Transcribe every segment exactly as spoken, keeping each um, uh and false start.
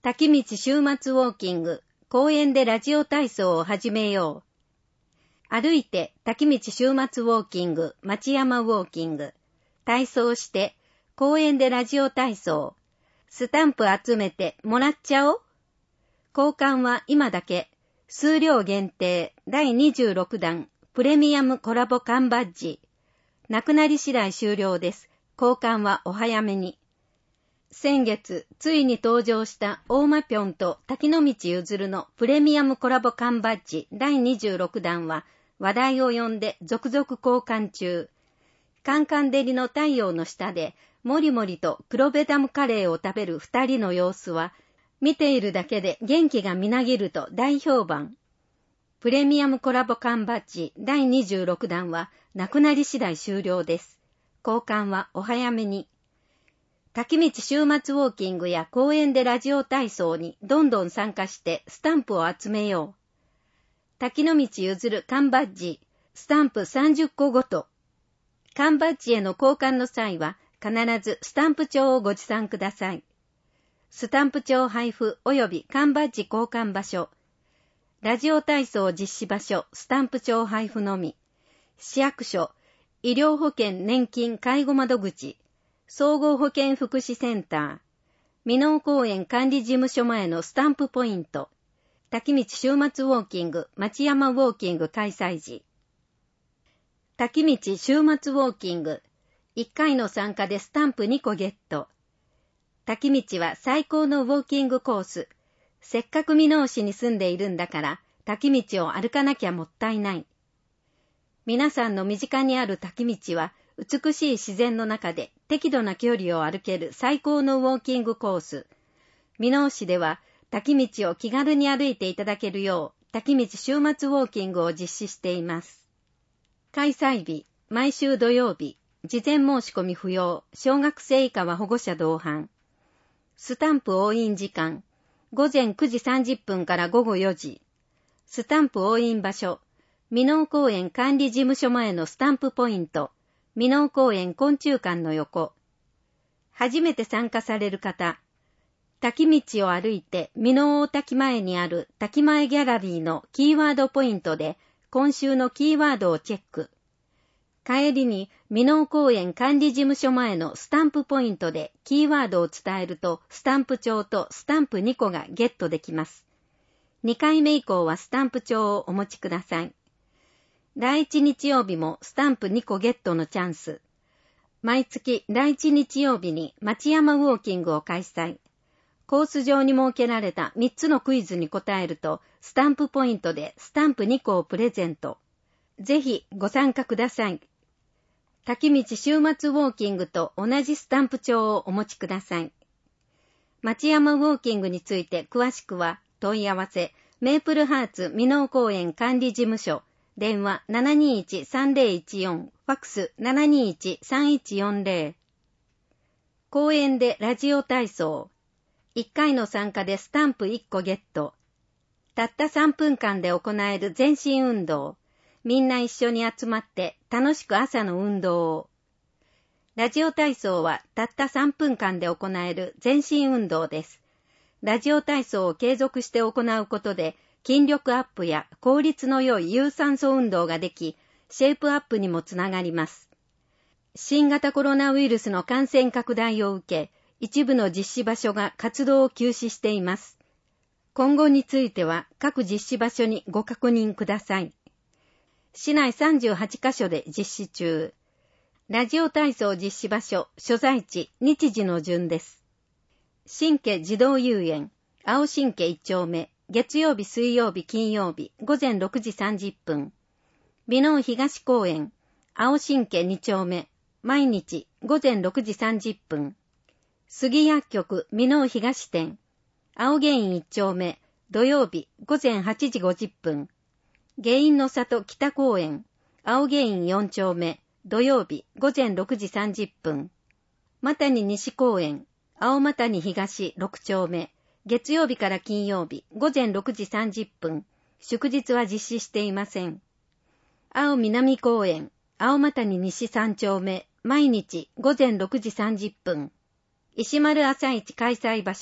滝道週末ウォーキング、公園でラジオ体操を始めよう。歩いて滝道週末ウォーキング、町山ウォーキング。体操して、公園でラジオ体操。スタンプ集めてもらっちゃおう。交換は今だけ。数量限定だいにじゅうろくだんプレミアムコラボ缶バッジ。なくなり次第終了です。交換はお早めに。先月、ついに登場した大間ぴょんと滝野道ゆずるのプレミアムコラボ缶バッジだいにじゅうろくだんは話題を呼んで続々交換中。カンカン照りの太陽の下でもりもりと黒ベダムカレーを食べる二人の様子は見ているだけで元気がみなぎると大評判。プレミアムコラボ缶バッジだいにじゅうろくだんはなくなり次第終了です。交換はお早めに。滝道週末ウォーキングや公園でラジオ体操にどんどん参加してスタンプを集めよう。滝野道ゆずる缶バッジ、スタンプさんじゅっこごと。缶バッジへの交換の際は必ずスタンプ帳をご持参ください。スタンプ帳配布及び缶バッジ交換場所。ラジオ体操実施場所、スタンプ帳配布のみ。市役所、医療保険年金介護窓口、総合保健福祉センター、箕面公園管理事務所前のスタンプポイント、滝道週末ウォーキング、町山ウォーキング開催時。滝道週末ウォーキング、いっかいの参加でスタンプにこゲット。滝道は最高のウォーキングコース。せっかく箕面市に住んでいるんだから、滝道を歩かなきゃもったいない。皆さんの身近にある滝道は、美しい自然の中で適度な距離を歩ける最高のウォーキングコース。箕面市では滝道を気軽に歩いていただけるよう滝道週末ウォーキングを実施しています。開催日、毎週土曜日、事前申し込み不要、小学生以下は保護者同伴。スタンプ押印時間、ごぜんくじさんじゅっぷんからごごよじ。スタンプ押印場所、箕面公園管理事務所前のスタンプポイント、箕面公園昆虫館の横。初めて参加される方、滝道を歩いて箕面大滝前にある滝前ギャラリーのキーワードポイントで今週のキーワードをチェック。帰りに箕面公園管理事務所前のスタンプポイントでキーワードを伝えるとスタンプ帳とスタンプにこがゲットできます。にかいめ以降はスタンプ帳をお持ちください。だいいち日曜日もスタンプにこゲットのチャンス。毎月だいいち日曜日に町山ウォーキングを開催。コース上に設けられたみっつのクイズに答えると、スタンプポイントでスタンプにこをプレゼント。ぜひご参加ください。滝道週末ウォーキングと同じスタンプ帳をお持ちください。町山ウォーキングについて詳しくは問い合わせ、メープルハーツ箕面公園管理事務所、電話 ななにいちさんぜろいちよん、ファックス ななにいちさんいちよんぜろ。公園でラジオ体操。いっかいの参加でスタンプいっこゲット。たったさんぷんかんで行える全身運動。みんな一緒に集まって楽しく朝の運動を。ラジオ体操はたったさんぷんかんで行える全身運動です。ラジオ体操を継続して行うことで、筋力アップや効率の良い有酸素運動ができ、シェイプアップにもつながります。新型コロナウイルスの感染拡大を受け、一部の実施場所が活動を休止しています。今後については各実施場所にご確認ください。市内さんじゅうはちカ所で実施中。ラジオ体操実施場所、所在地、日時の順です。新家児童遊園、青新家いち丁目。月曜日、水曜日、金曜日、ごぜんろくじさんじゅっぷん。箕面東公園、青新家に丁目、毎日、ごぜんろくじさんじゅっぷん。杉薬局、箕面東店、青芸院いち丁目、土曜日、ごぜんはちじごじゅっぷん。芸院の里北公園、青芸院よん丁目、土曜日、ごぜんろくじさんじゅっぷん。マタニ西公園、青マタニ東ろく丁目、月曜日から金曜日、ごぜんろくじさんじゅっぷん。祝日は実施していません。青南公園、青マタニ西さん丁目、毎日、ごぜんろくじさんじゅっぷん。石丸朝市開催場所、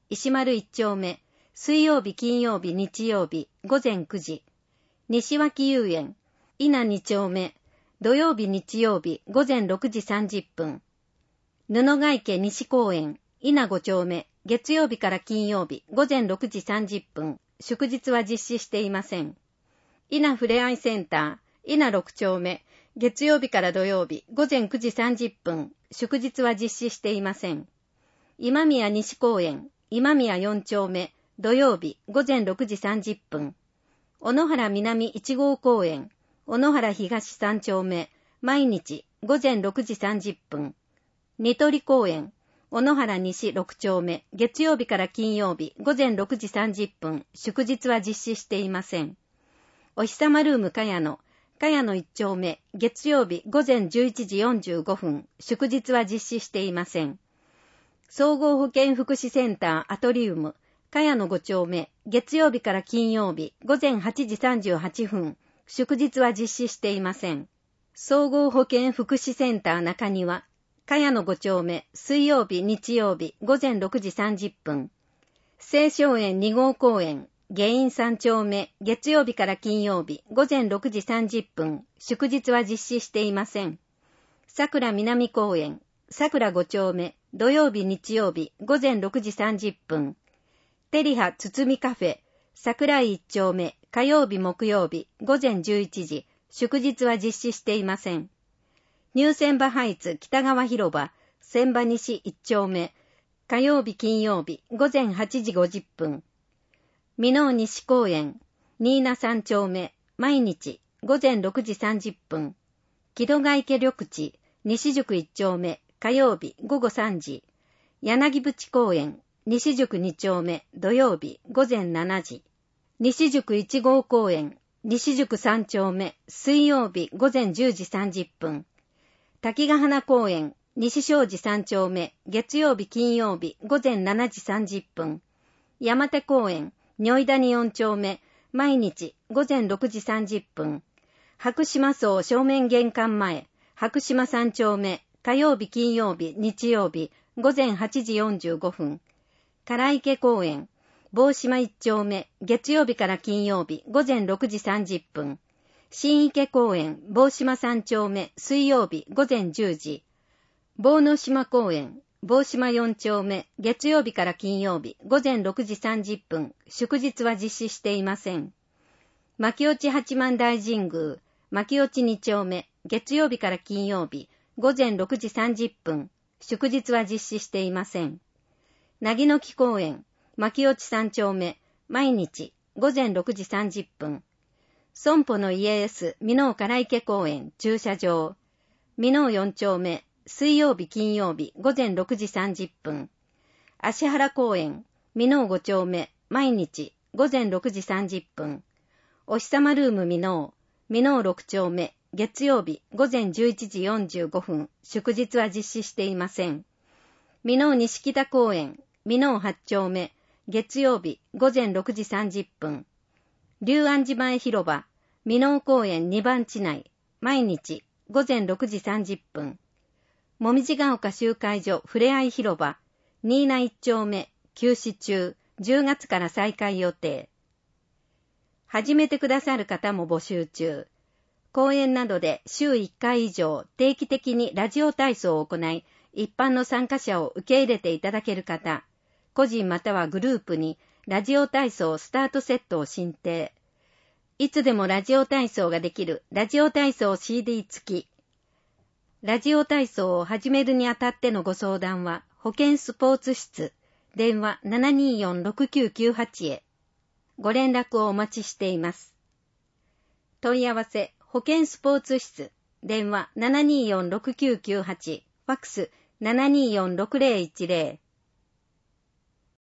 石丸一丁目、水曜日金曜日日曜日午前くじ、西脇遊園、稲二丁目、土曜日日曜日午前ろくじさんじゅっぷん、布ヶ池西公園、稲五丁目、月曜日から金曜日午前ろくじさんじゅっぷん、祝日は実施していません。稲ふれあいセンター、稲六丁目、月曜日から土曜日午前くじさんじゅっぷん、祝日は実施していません。今宮西公園、今宮四丁目、土曜日午前ろくじさんじゅっぷん、小野原南一号公園、小野原東三丁目、毎日午前ろくじさんじゅっぷん、ニトリ公園、小野原西六丁目、月曜日から金曜日午前ろくじさんじゅっぷん、祝日は実施していません。お日様ルームかやの、かやの一丁目、月曜日午前じゅういちじよんじゅうごふん、祝日は実施していません。総合保健福祉センターアトリウム、かやのご丁目、月曜日から金曜日午前はちじさんじゅうはっぷん、祝日は実施していません。総合保健福祉センター中庭、かやのご丁目、水曜日日曜日午前ろくじさんじゅっぷん、青松園に号公園、下院さん丁目、月曜日から金曜日午前ろくじさんじゅっぷん、祝日は実施していません。桜南公園、桜ご丁目、土曜日日曜日午前ろくじさんじゅっぷん、テリハつつみカフェ、桜井一丁目、火曜日木曜日午前じゅういちじ、祝日は実施していません。ニューセンバハイツ北川広場、千葉西一丁目、火曜日金曜日午前はちじごじゅっぷん、美濃西公園、新名三丁目、毎日午前ろくじさんじゅっぷん、木戸ヶ池緑地、西宿一丁目、火曜日午後さんじ、柳淵公園、西宿二丁目、土曜日午前しちじ、西宿一号公園、西宿三丁目、水曜日午前じゅうじさんじゅっぷん、滝ヶ花公園、西正寺三丁目、月曜日金曜日午前しちじさんじゅっぷん、山手公園、如意谷四丁目、毎日午前ろくじさんじゅっぷん、白島荘正面玄関前、白島三丁目、火曜日金曜日日曜日午前はちじよんじゅうごふん、唐池公園、坊島一丁目、月曜日から金曜日午前ろくじさんじゅっぷん、新池公園、坊島三丁目、水曜日午前じゅうじ、坊野島公園、坊島四丁目、月曜日から金曜日午前ろくじさんじゅっぷん、祝日は実施していません。牧落八幡大神宮、牧落二丁目、月曜日から金曜日午前ろくじさんじゅっぷん、祝日は実施していません。なぎの木公園、牧落三丁目、毎日午前ろくじさんじゅっぷん、損保の家 S 美濃唐池公園駐車場、美濃四丁目、水曜日金曜日午前ろくじさんじゅっぷん、芦原公園、美濃五丁目、毎日午前ろくじさんじゅっぷん、お日様ルーム美濃、美濃六丁目、月曜日午前じゅういちじよんじゅうごふん、祝日は実施していません。美濃西北公園、美濃八丁目、月曜日午前ろくじさんじゅっぷん、龍安寺前広場、美濃公園にばん地内、毎日午前ろくじさんじゅっぷん、もみじが丘集会所ふれあい広場、新名一丁目、休止中、じゅうがつから再開予定。始めてくださる方も募集中。講演などで週いっかい以上定期的にラジオ体操を行い、一般の参加者を受け入れていただける方、個人またはグループにラジオ体操スタートセットを進呈。いつでもラジオ体操ができるラジオ体操 シーディー 付き。ラジオ体操を始めるにあたってのご相談は、保健スポーツ室、電話 ななにーよんろくきゅうきゅうはち へ。ご連絡をお待ちしています。問い合わせ、保健スポーツ室、電話 ななにーよんろくきゅうきゅうはち、ファックス ななにーよんろくぜろいちぜろ。